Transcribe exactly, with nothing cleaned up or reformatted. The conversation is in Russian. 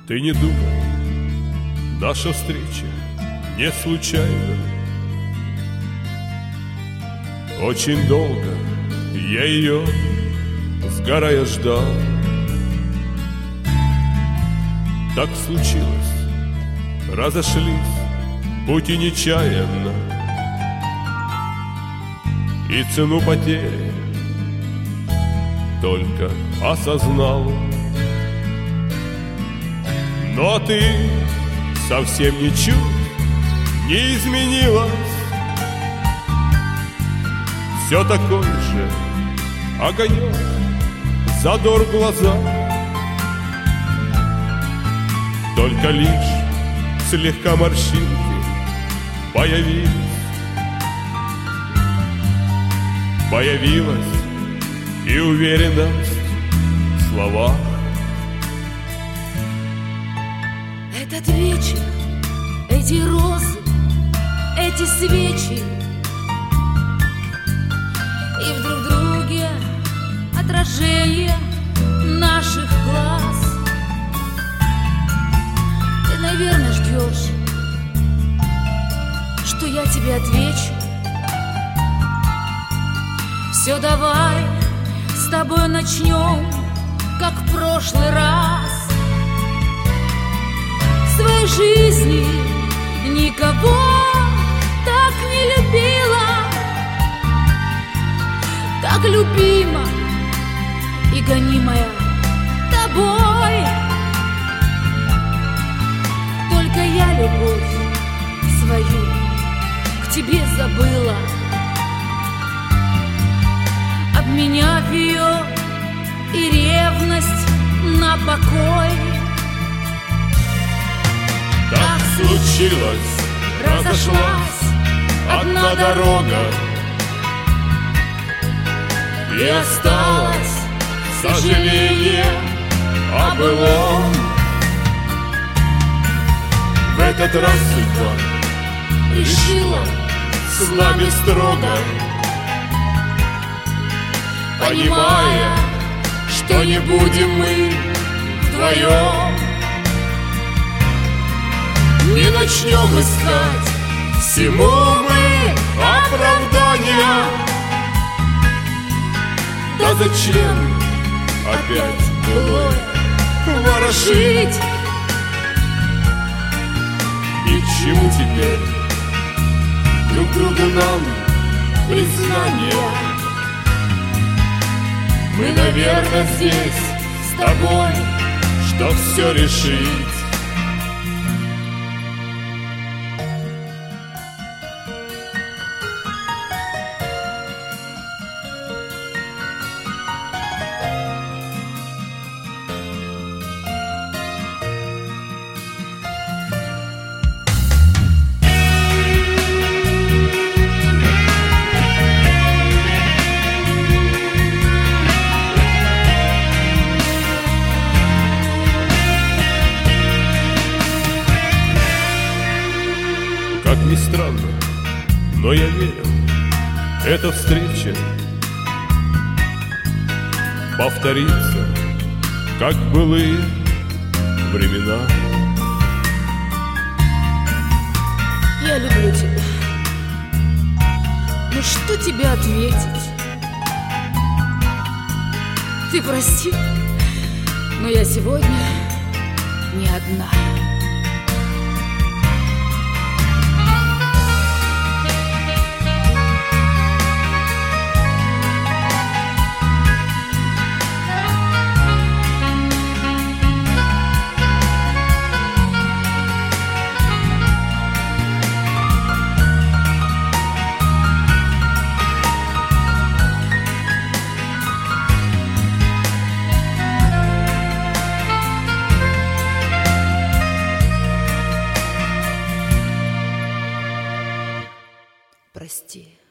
Ты не думай, наша встреча не случайна. Очень долго я ее, сгорая, ждал. Так случилось, разошлись пути нечаянно, и цену потери только осознал. Но ты совсем ничуть не изменилась, все такой же огонек, задор в глазах, только лишь слегка морщинки появились. Появилась и уверенность в словах. Этот вечер, эти розы, эти свечи, и в друг друге отражение наших глаз. Ты, наверное, ждешь, что я тебе отвечу. Все, давай с тобой начнем, как в прошлый раз. В своей жизни никого так не любила, так любима и гонимая тобой. Только я любовь свою к тебе забыла, обменяв ее и ревность на покой. Так случилось, разошлась одна дорога, и осталось сожаление о былом. В этот раз судьба решила с нами строго, понимая, что не будем мы вдвоем. Не начнем искать всему мы оправдания. Да зачем опять былое ворошить? И к чему теперь друг другу нам признание? Мы, наверное, здесь с тобой, чтоб все решить. Как ни странно, но я верю, эта встреча повторится, как в былые времена. Я люблю тебя. Ну что тебе ответить? Ты прости, но я сегодня не одна. Прости.